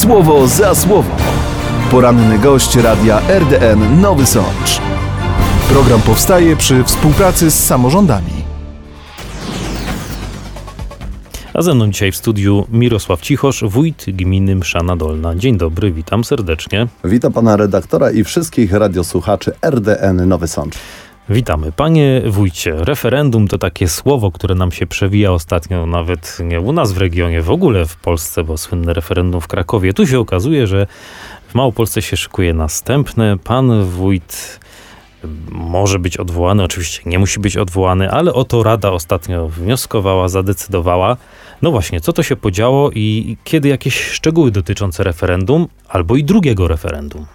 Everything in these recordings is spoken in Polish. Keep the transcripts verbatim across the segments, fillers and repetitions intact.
Słowo za słowo. Poranny gość radia R D N Nowy Sącz. Program powstaje przy współpracy z samorządami. A ze mną dzisiaj w studiu Mirosław Cichosz, wójt gminy Mszana Dolna. Dzień dobry, witam serdecznie. Witam pana redaktora i wszystkich radiosłuchaczy R D N Nowy Sącz. Witamy. Panie wójcie, referendum to takie słowo, które nam się przewija ostatnio nawet nie u nas w regionie, w ogóle w Polsce, bo słynne referendum w Krakowie. Tu się okazuje, że w Małopolsce się szykuje następne. Pan wójt może być odwołany, oczywiście nie musi być odwołany, ale oto Rada ostatnio wnioskowała, zadecydowała. No właśnie, co to się podziało i kiedy jakieś szczegóły dotyczące referendum albo i drugiego referendum?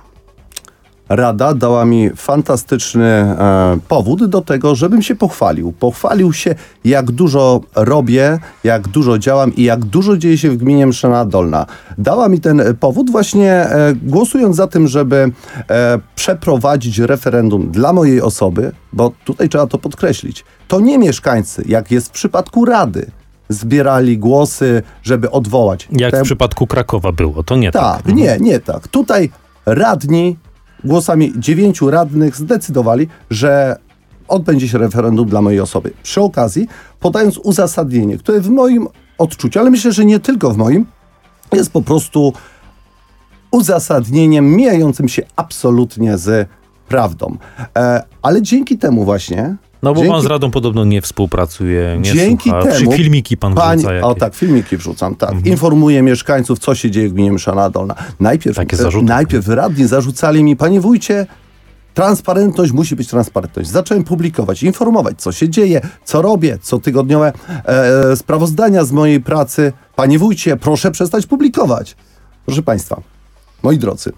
Rada dała mi fantastyczny e, powód do tego, żebym się pochwalił. Pochwalił się, jak dużo robię, jak dużo działam i jak dużo dzieje się w gminie Mszana Dolna. Dała mi ten powód właśnie e, głosując za tym, żeby e, przeprowadzić referendum dla mojej osoby, bo tutaj trzeba to podkreślić. To nie mieszkańcy, jak jest w przypadku Rady, zbierali głosy, żeby odwołać. Jak Te... w przypadku Krakowa było, to nie tak. Tak, nie, nie tak. Tutaj radni głosami dziewięciu radnych zdecydowali, że odbędzie się referendum dla mojej osoby. Przy okazji, podając uzasadnienie, które w moim odczuciu, ale myślę, że nie tylko w moim, jest po prostu uzasadnieniem mijającym się absolutnie z prawdą. E, ale dzięki temu właśnie... No bo dzięki, pan z Radą podobno nie współpracuje, nie dzięki słucha. temu, Czy filmiki pan pań, wrzuca jakieś? O tak, filmiki wrzucam, tak. Mhm. Informuję mieszkańców, co się dzieje w gminie Mszana Dolna. Najpierw, Takie zarzuty. najpierw radni zarzucali mi, panie wójcie, transparentność, musi być transparentność. Zacząłem publikować, informować, co się dzieje, co robię, co tygodniowe e, sprawozdania z mojej pracy. Panie wójcie, proszę przestać publikować. Proszę państwa, moi drodzy,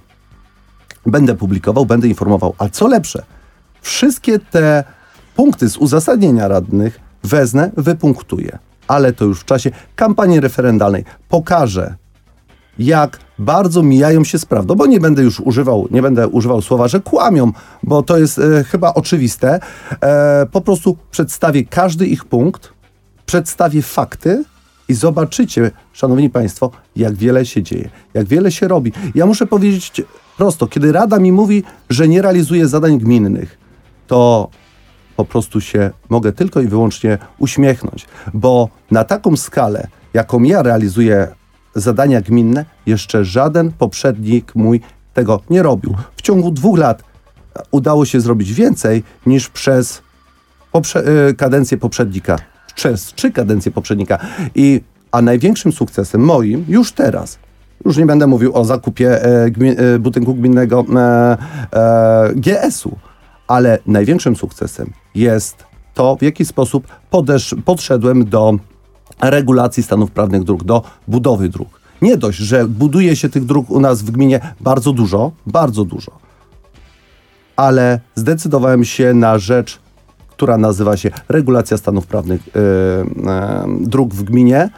będę publikował, będę informował, ale co lepsze, wszystkie te punkty z uzasadnienia radnych wezmę, wypunktuję. Ale to już w czasie kampanii referendalnej pokażę, jak bardzo mijają się z prawdą, bo nie będę już używał, nie będę używał słowa, że kłamią, bo to jest e, chyba oczywiste. E, po prostu przedstawię każdy ich punkt, przedstawię fakty i zobaczycie, szanowni państwo, jak wiele się dzieje, jak wiele się robi. Ja muszę powiedzieć prosto, kiedy Rada mi mówi, że nie realizuje zadań gminnych, to po prostu się mogę tylko i wyłącznie uśmiechnąć, bo na taką skalę, jaką ja realizuję zadania gminne, jeszcze żaden poprzednik mój tego nie robił. W ciągu dwóch lat udało się zrobić więcej niż przez poprze- kadencję poprzednika, przez trzy kadencje poprzednika. I, a największym sukcesem moim już teraz, już nie będę mówił o zakupie e, gmin, e, budynku gminnego e, e, G S u, ale największym sukcesem jest to, w jaki sposób podesz, podszedłem do regulacji stanów prawnych dróg, do budowy dróg. Nie dość, że buduje się tych dróg u nas w gminie bardzo dużo, bardzo dużo, ale zdecydowałem się na rzecz, która nazywa się regulacja stanów prawnych yy, yy, dróg w gminie,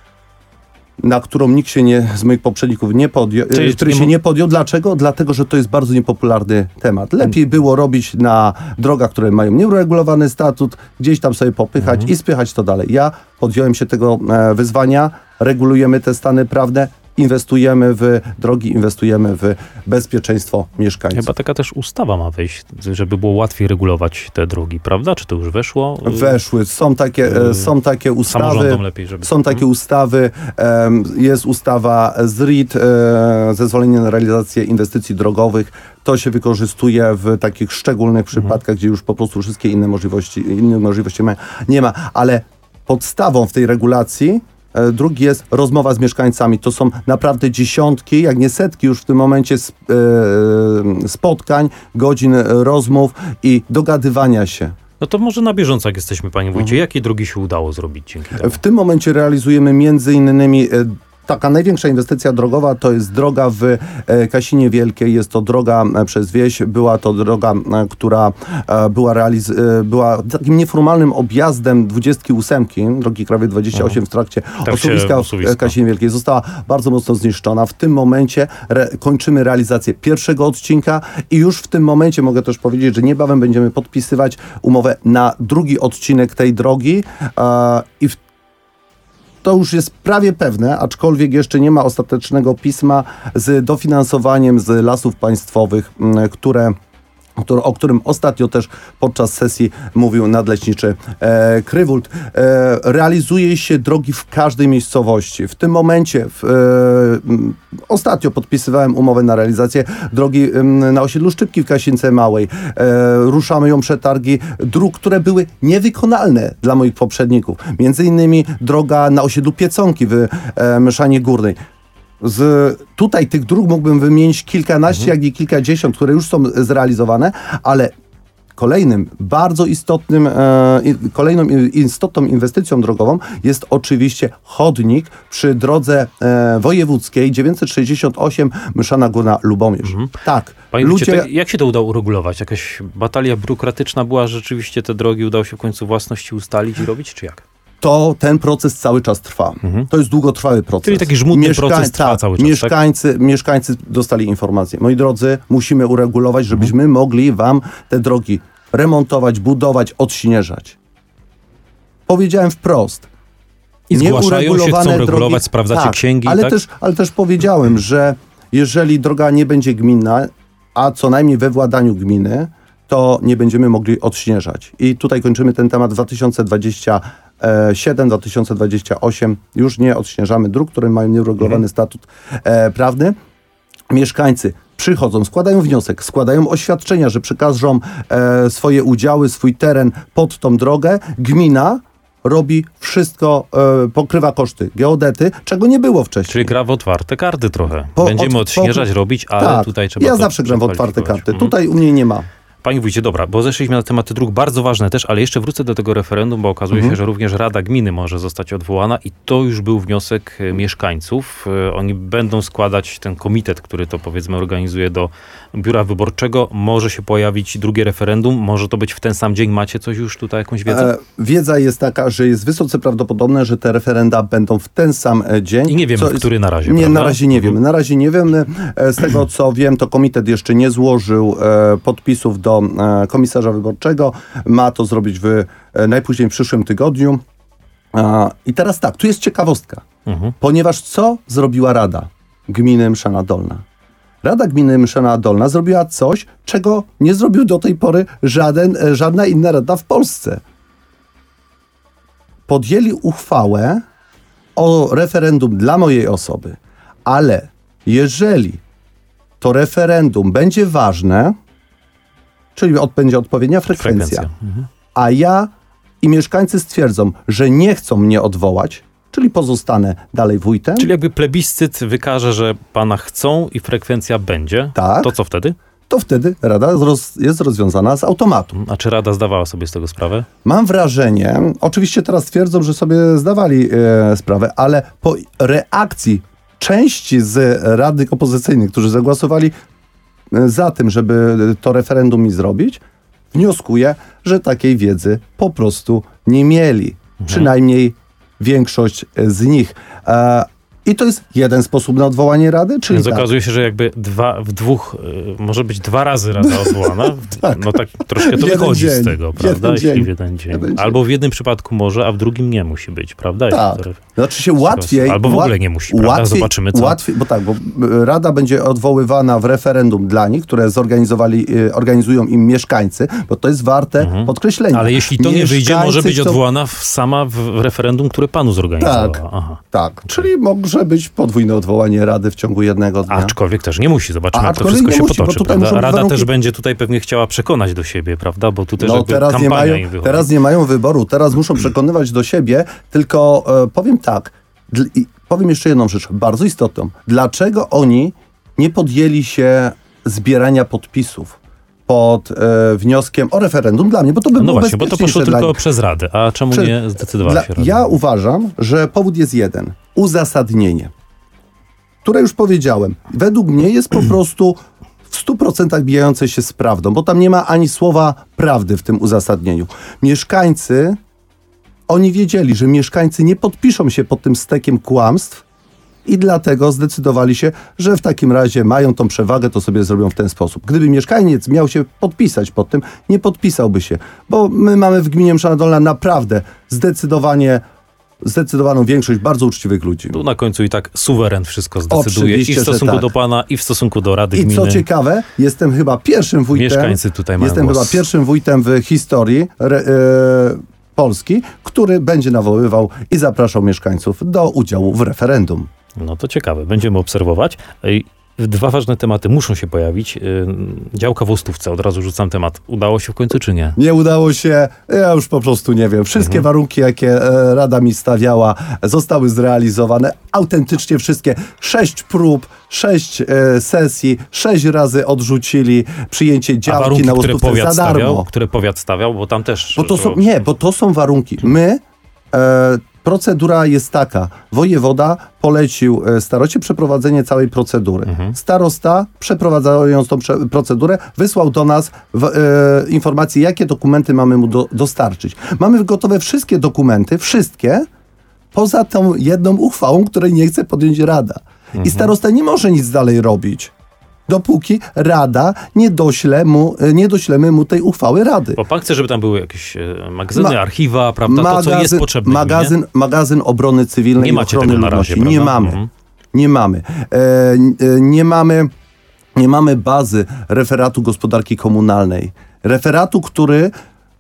na którą nikt się nie, z moich poprzedników nie podjął, Czyli który nie się mo- nie podjął. Dlaczego? Dlatego, że to jest bardzo niepopularny temat. Lepiej było robić na drogach, które mają nieuregulowany statut, gdzieś tam sobie popychać Mhm. i spychać to dalej. Ja podjąłem się tego e, wyzwania, regulujemy te stany prawne, inwestujemy w drogi, inwestujemy w bezpieczeństwo mieszkańców. Chyba taka też ustawa ma wejść, żeby było łatwiej regulować te drogi, prawda? Czy to już weszło? Weszły. Są takie, e, są takie ustawy. Samorządom lepiej, żeby... Są takie ustawy. em, Jest ustawa Z R I D, e, zezwolenie na realizację inwestycji drogowych. To się wykorzystuje w takich szczególnych przypadkach, gdzie już po prostu wszystkie inne możliwości, inne możliwości ma, nie ma. Ale podstawą w tej regulacji e, drugi jest rozmowa z mieszkańcami. To są naprawdę dziesiątki, jak nie setki już w tym momencie sp- e, spotkań, godzin rozmów i dogadywania się. No to może na bieżąco, jak jesteśmy, panie wójcie, Mhm. jakie drogi się udało zrobić dzięki temu? W tym momencie realizujemy między innymi e, taka największa inwestycja drogowa to jest droga w e, Kasinie Wielkiej. Jest to droga e, przez wieś. Była to droga, e, która e, była, realiz- e, była takim nieformalnym objazdem dwudziestki ósemki, drogi krajowej dwadzieścia osiem w trakcie Tak się osuwiska w osuwisko. e, Kasinie Wielkiej. Została bardzo mocno zniszczona. W tym momencie re- kończymy realizację pierwszego odcinka i już w tym momencie mogę też powiedzieć, że niebawem będziemy podpisywać umowę na drugi odcinek tej drogi e, i w to już jest prawie pewne, aczkolwiek jeszcze nie ma ostatecznego pisma z dofinansowaniem z Lasów Państwowych, m, które Który, o którym ostatnio też podczas sesji mówił nadleśniczy e, Krywult. E, realizuje się drogi w każdej miejscowości. W tym momencie, w, e, m, ostatnio podpisywałem umowę na realizację drogi m, na osiedlu Szczypki w Kasińce Małej. E, ruszamy ją przetargi dróg, które były niewykonalne dla moich poprzedników. Między innymi droga na osiedlu Pieconki w e, Myszanie Górnej. Z, tutaj tych dróg mógłbym wymienić kilkanaście, mhm. jak i kilkadziesiąt, które już są zrealizowane, ale kolejnym bardzo istotnym, e, kolejną istotną inwestycją drogową jest oczywiście chodnik przy drodze e, wojewódzkiej dziewięćset sześćdziesiąt osiem Myszana Górna Lubomierz. Mhm. Tak. Panie ludzie... Wójcie, jak się to udało uregulować? Jakaś batalia biurokratyczna była, że rzeczywiście te drogi udało się w końcu własności ustalić i robić, czy jak? To ten proces cały czas trwa. Mhm. To jest długotrwały proces. Czyli taki żmudny Mieszkań... proces trwa tak, cały czas, mieszkańcy, tak? Mieszkańcy dostali informacje. Moi drodzy, musimy uregulować, żebyśmy mhm. mogli wam te drogi remontować, budować, odśnieżać. Powiedziałem wprost. I zgłaszają się, chcą regulować, drogi, sprawdzacie tak, księgi. Ale, tak? też, ale też powiedziałem, że jeżeli droga nie będzie gminna, a co najmniej we władaniu gminy, to nie będziemy mogli odśnieżać. I tutaj kończymy ten temat dwa tysiące dwudziesty siódmy dwa tysiące dwudziesty ósmy. Już nie odśnieżamy dróg, które mają nieuregulowany mhm. statut e, prawny. Mieszkańcy przychodzą, składają wniosek, składają oświadczenia, że przekażą e, swoje udziały, swój teren pod tą drogę. Gmina robi wszystko, e, pokrywa koszty geodety, czego nie było wcześniej. Czyli gra w otwarte karty trochę. Po, Będziemy od, odśnieżać, po, robić, ale tak, tutaj trzeba... Ja zawsze gram w otwarte karty. Mhm. Tutaj u mnie nie ma. Panie wójcie, dobra, bo zeszliśmy na tematy dróg, bardzo ważne też, ale jeszcze wrócę do tego referendum, bo okazuje mhm. się, że również Rada Gminy może zostać odwołana i to już był wniosek mieszkańców. Oni będą składać ten komitet, który to powiedzmy organizuje do biura wyborczego. Może się pojawić drugie referendum, może to być w ten sam dzień. Macie coś już tutaj, jakąś wiedzę? E, wiedza jest taka, że jest wysoce prawdopodobne, że te referenda będą w ten sam dzień. I nie wiemy, w który na razie, Nie, prawda? na razie nie wiemy. Na razie nie wiemy. Z tego, co wiem, to komitet jeszcze nie złożył e, podpisów do e, komisarza wyborczego. Ma to zrobić w e, najpóźniej w przyszłym tygodniu. E, I teraz tak, tu jest ciekawostka. Mhm. Ponieważ co zrobiła Rada Gminy Mszana Dolna? Rada Gminy Mszana Dolna zrobiła coś, czego nie zrobił do tej pory żaden, żadna inna rada w Polsce. Podjęli uchwałę o referendum dla mojej osoby, ale jeżeli to referendum będzie ważne, czyli od, będzie odpowiednia frekwencja, Frekwencja. Mhm. a ja i mieszkańcy stwierdzą, że nie chcą mnie odwołać, czyli pozostanę dalej wójtem. Czyli jakby plebiscyt wykaże, że pana chcą i frekwencja będzie, tak, to co wtedy? To wtedy Rada roz, jest rozwiązana z automatu. A czy Rada zdawała sobie z tego sprawę? Mam wrażenie, oczywiście teraz twierdzą, że sobie zdawali e, sprawę, ale po reakcji części z radnych opozycyjnych, którzy zagłosowali za tym, żeby to referendum mi zrobić, wnioskuję, że takiej wiedzy po prostu nie mieli. Mhm. Przynajmniej większość z nich. E, I to jest jeden sposób na odwołanie Rady, czyli Więc tak. okazuje się, że jakby dwa, w dwóch, y, może być dwa razy Rada odwołana. tak. No tak troszkę to Jeden wychodzi dzień. z tego, prawda? Jeden Jeśli dzień. w jeden dzień. Jeden dzień. Albo w jednym przypadku może, a w drugim nie musi być, prawda? Tak. To... Znaczy się łatwiej... Albo w ogóle nie musi, prawda? Łatwiej, Zobaczymy co. Łatwiej, bo tak, bo Rada będzie odwoływana w referendum dla nich, które zorganizowali, organizują im mieszkańcy, bo to jest warte mhm. podkreślenia. Ale jeśli to mieszkańcy nie wyjdzie, może być chcą... odwołana w, sama w referendum, które panu zorganizowała. Tak, Aha. tak. Czyli może być podwójne odwołanie Rady w ciągu jednego dnia. Aczkolwiek też nie musi. Zobaczymy, A, jak to wszystko się musi, potoczy. Prawda? Rada warunki... też będzie tutaj pewnie chciała przekonać do siebie, prawda? Bo tu też no, teraz nie mają, im wychodzi. Teraz nie mają wyboru. Teraz muszą przekonywać do siebie. Tylko e, powiem tak. Dl- i powiem jeszcze jedną rzecz, bardzo istotną. Dlaczego oni nie podjęli się zbierania podpisów pod e, wnioskiem o referendum dla mnie? Bo to by no było właśnie, bo to poszło tylko przez Radę. A czemu Prze- nie zdecydowała dla, się Rada? Ja uważam, że powód jest jeden. Uzasadnienie. Które już powiedziałem. Według mnie jest po prostu w stu procentach bijające się z prawdą, bo tam nie ma ani słowa prawdy w tym uzasadnieniu. Mieszkańcy, oni wiedzieli, że mieszkańcy nie podpiszą się pod tym stekiem kłamstw i dlatego zdecydowali się, że w takim razie mają tą przewagę, to sobie zrobią w ten sposób. Gdyby mieszkaniec miał się podpisać pod tym, nie podpisałby się, bo my mamy w gminie Mszana Dolna naprawdę zdecydowanie zdecydowaną większość bardzo uczciwych ludzi. Tu na końcu i tak suweren wszystko zdecyduje. Oczywiście, I w stosunku że tak. do pana, i w stosunku do Rady I Gminy. co ciekawe, jestem chyba pierwszym wójtem. Mieszkańcy tutaj mają Jestem głos. chyba pierwszym wójtem w historii re, e, Polski, który będzie nawoływał i zapraszał mieszkańców do udziału w referendum. No to ciekawe, będziemy obserwować. Ej, Dwa ważne tematy muszą się pojawić. Yy, Działka w Ostówce, od razu rzucam temat. Udało się w końcu czy nie? Nie udało się, ja już po prostu nie wiem. Wszystkie Mhm. warunki, jakie e, Rada mi stawiała, zostały zrealizowane. Autentycznie wszystkie. Sześć prób, sześć e, sesji, sześć razy odrzucili przyjęcie A działki warunki, na które Ostówce powiat za darmo. stawiał, które powiat stawiał, bo tam też... Bo to są, nie, bo to są warunki. My, e, procedura jest taka. Wojewoda polecił e, staroście przeprowadzenie całej procedury. Mhm. Starosta, przeprowadzając tą prze, procedurę, wysłał do nas w, e, informacje, jakie dokumenty mamy mu do, dostarczyć. Mamy gotowe wszystkie dokumenty, wszystkie, poza tą jedną uchwałą, której nie chce podjąć Rada. Mhm. I starosta nie może nic dalej robić, dopóki Rada nie dośle mu, nie doślemy mu tej uchwały Rady. Bo pan chce, żeby tam były jakieś e, magazyny, Ma- archiwa, prawda? To, co jest potrzebne. magazyn, magazyn obrony cywilnej Nie i macie ochrony tego na razie, ludności. Nie prawda? mamy. Mhm. Nie mamy. E, e, nie mamy. Nie mamy bazy referatu gospodarki komunalnej. Referatu, który e,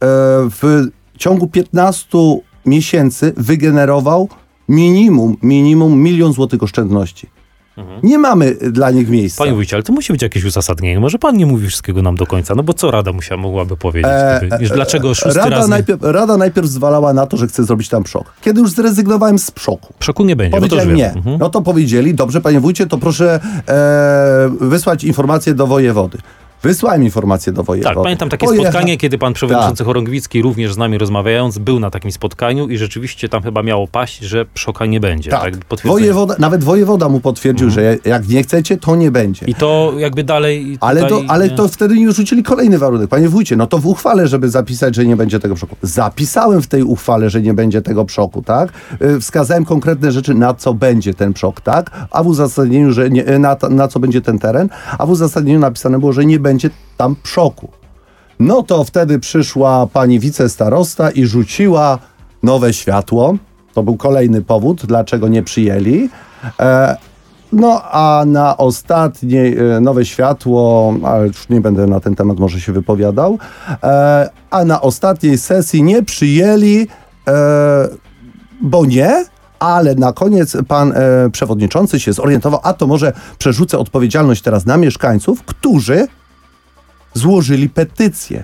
w ciągu piętnastu miesięcy wygenerował minimum, minimum milion złotych oszczędności. Mhm. Nie mamy dla nich miejsca. Panie wójcie, ale to musi być jakieś uzasadnienie. Może pan nie mówi wszystkiego nam do końca, no bo co Rada musiała, mogłaby powiedzieć? E, Gdyby- Dlaczego szósty Rada raz nie... najpierw, Rada najpierw zwalała na to, że chce zrobić tam przok. Kiedy już zrezygnowałem z przoku, Przoku nie będzie, bo to już powiedziałem wiem. nie. Mhm. No to powiedzieli, dobrze panie wójcie, to proszę e, wysłać informację do wojewody. Wysłałem informację do wojewody. Tak, pamiętam takie Pojecha- spotkanie, kiedy pan przewodniczący Tak. Chorągwicki również z nami rozmawiając był na takim spotkaniu i rzeczywiście tam chyba miało paść, że przoka nie będzie. Tak. Tak, potwierdzenie. wojewoda, nawet wojewoda mu potwierdził, że jak nie chcecie, to nie będzie. I to jakby dalej... Ale, to, tutaj, ale nie? to wtedy mi rzucili kolejny warunek. Panie wójcie, no to w uchwale, żeby zapisać, że nie będzie tego przoku. Zapisałem w tej uchwale, że nie będzie tego przoku, tak? Y, Wskazałem konkretne rzeczy, na co będzie ten przok, tak? A w uzasadnieniu, że nie, na, na co będzie ten teren, a w uzasadnieniu napisane było, że nie będzie tam przoku. No to wtedy przyszła pani wicestarosta i rzuciła nowe światło. To był kolejny powód, dlaczego nie przyjęli. E, No a na ostatnie e, nowe światło, ale już nie będę na ten temat może się wypowiadał, e, a na ostatniej sesji nie przyjęli, e, bo nie, ale na koniec pan e, przewodniczący się zorientował, a to może przerzucę odpowiedzialność teraz na mieszkańców, którzy złożyli petycję.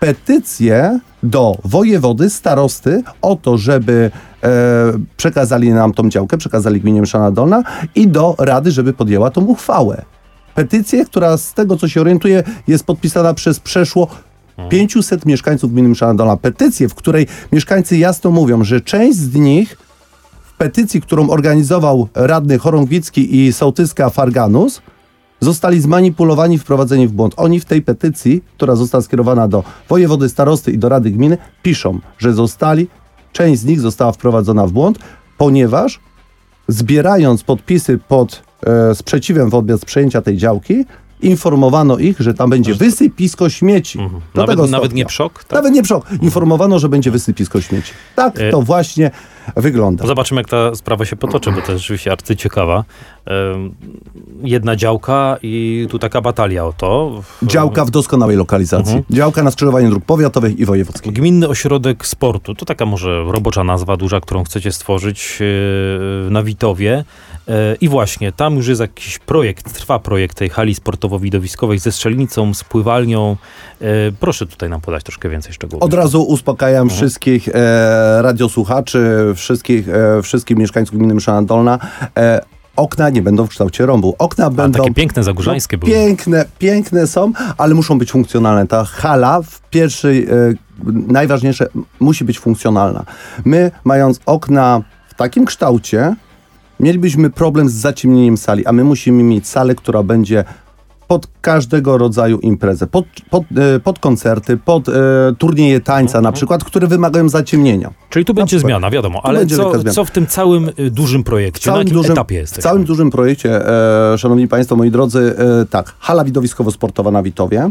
Petycję do wojewody, starosty o to, żeby e, przekazali nam tą działkę, przekazali gminie Mszana Dolna i do Rady, żeby podjęła tą uchwałę. Petycję, która z tego, co się orientuję, jest podpisana przez przeszło pięciuset mieszkańców gminy Mszana Dolna. Petycję, w której mieszkańcy jasno mówią, że część z nich w petycji, którą organizował radny Chorągwicki i sołtyska Farganus, zostali zmanipulowani, wprowadzeni w błąd. Oni w tej petycji, która została skierowana do wojewody, starosty i do Rady Gminy, piszą, że zostali, część z nich została wprowadzona w błąd, ponieważ zbierając podpisy pod e, sprzeciwem wobec przejęcia tej działki, informowano ich, że tam będzie wysypisko śmieci. Mhm. Do Nawet, tego nawet stopnia. nie przok? Tak? Nawet nie przok. Informowano, że będzie wysypisko śmieci. Tak E- to właśnie wygląda. No zobaczymy, jak ta sprawa się potoczy, bo to jest rzeczywiście arcyciekawa. Ym, Jedna działka i tu taka batalia o to. W- Działka w doskonałej lokalizacji. Mhm. Działka na skrzyżowaniu dróg powiatowych i wojewódzkich. Gminny Ośrodek Sportu, to taka może robocza nazwa duża, którą chcecie stworzyć yy, na Witowie. Yy, I właśnie, tam już jest jakiś projekt, trwa projekt tej hali sportowo-widowiskowej ze strzelnicą, z pływalnią. Yy, Proszę tutaj nam podać troszkę więcej szczegółów. Od razu uspokajam Mhm. wszystkich e, radiosłuchaczy, wszystkich, e, wszystkich mieszkańców gminy Mszana Dolna. E, okna nie będą w kształcie rąbu. Okna A, będą... takie piękne, zagórzańskie no, były. Piękne, piękne są, ale muszą być funkcjonalne. Ta hala w pierwszej, e, najważniejsze, musi być funkcjonalna. My, mając okna w takim kształcie, mielibyśmy problem z zaciemnieniem sali, a my musimy mieć salę, która będzie pod każdego rodzaju imprezę, pod, pod, e, pod koncerty, pod e, turnieje tańca na przykład, które wymagają zaciemnienia. Czyli tu będzie przykład. zmiana, wiadomo. Tu Ale będzie co, wielka zmiana. co w tym całym y, dużym projekcie? Na jakim dużym, etapie w jesteśmy? całym dużym projekcie, e, szanowni państwo, moi drodzy, e, tak, hala widowiskowo-sportowa na Witowie,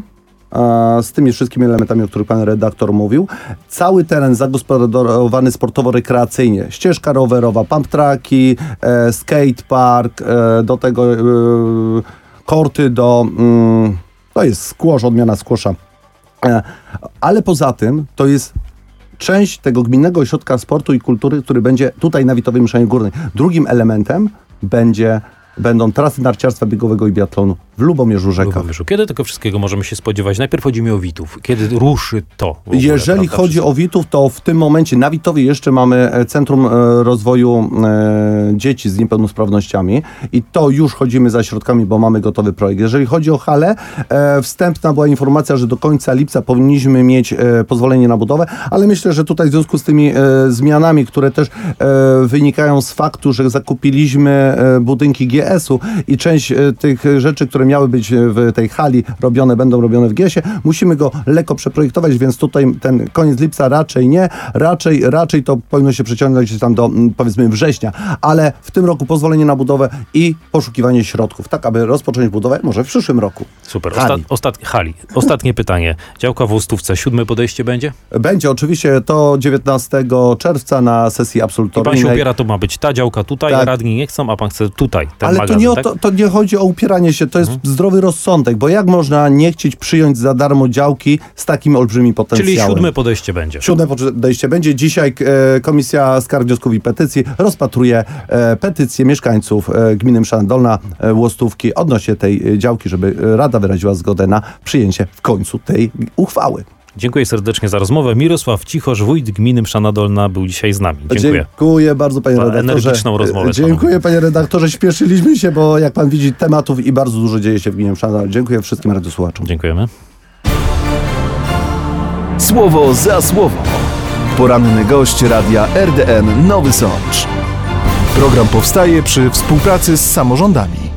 e, z tymi wszystkimi elementami, o których pan redaktor mówił. Cały teren zagospodarowany sportowo-rekreacyjnie. Ścieżka rowerowa, pump tracki, e, skatepark, e, do tego e, korty do... Mm, to jest squash, odmiana squasha. E, ale poza tym to jest część tego gminnego ośrodka sportu i kultury, który będzie tutaj na Witowej Mszanie Górnej. Drugim elementem będzie, będą trasy narciarstwa biegowego i biatlonu w Lubomierzu Rzekach. Lubomierzu. Kiedy tego wszystkiego możemy się spodziewać? Najpierw chodzi mi o Witów. Kiedy ruszy to? W ogóle, Jeżeli prawda, chodzi wszystko? o Witów, to w tym momencie na Witowie jeszcze mamy e, Centrum e, Rozwoju e, Dzieci z Niepełnosprawnościami i to już chodzimy za środkami, bo mamy gotowy projekt. Jeżeli chodzi o halę, e, wstępna była informacja, że do końca lipca powinniśmy mieć e, pozwolenie na budowę, ale myślę, że tutaj w związku z tymi e, zmianami, które też e, wynikają z faktu, że zakupiliśmy e, budynki G S u i część e, tych rzeczy, które miały być w tej hali robione, będą robione w G S ie, musimy go lekko przeprojektować, więc tutaj ten koniec lipca raczej nie, raczej, raczej to powinno się przeciągnąć tam do mm, powiedzmy września, ale w tym roku pozwolenie na budowę i poszukiwanie środków, tak aby rozpocząć budowę może w przyszłym roku. Super. Hali. Osta- ostat- hali. Ostatnie pytanie. Działka w Ostówce, siódme podejście będzie? Będzie oczywiście to dziewiętnastego czerwca na sesji I pan się absolutoryjnej. upiera, to ma być ta działka tutaj, Tak. a radni nie chcą, a pan chce tutaj, ten Ale to magazyn, nie, o tak? to, to nie chodzi o upieranie się, to jest Mhm. zdrowy rozsądek, bo jak można nie chcieć przyjąć za darmo działki z takim olbrzymim potencjałem? Czyli siódme podejście będzie. Siódme podejście będzie. Dzisiaj e, Komisja Skarg, Wniosków i Petycji rozpatruje e, petycje mieszkańców e, gminy Mszana Dolna, e, Łostówki odnośnie tej e, działki, żeby e, Rada wyraziła zgodę na przyjęcie w końcu tej uchwały. Dziękuję serdecznie za rozmowę. Mirosław Cichosz, wójt gminy Mszana Dolna, był dzisiaj z nami. Dziękuję. Dziękuję bardzo, panie Za redaktorze. energiczną rozmowę E, z panem. Dziękuję, panie redaktorze. Śpieszyliśmy się, bo jak pan widzi, tematów i bardzo dużo dzieje się w gminie Mszana Dolna. Dziękuję wszystkim radiosłuchaczom. Dziękujemy. Słowo za słowo. Poranny gość radia R D N Nowy Sącz. Program powstaje przy współpracy z samorządami.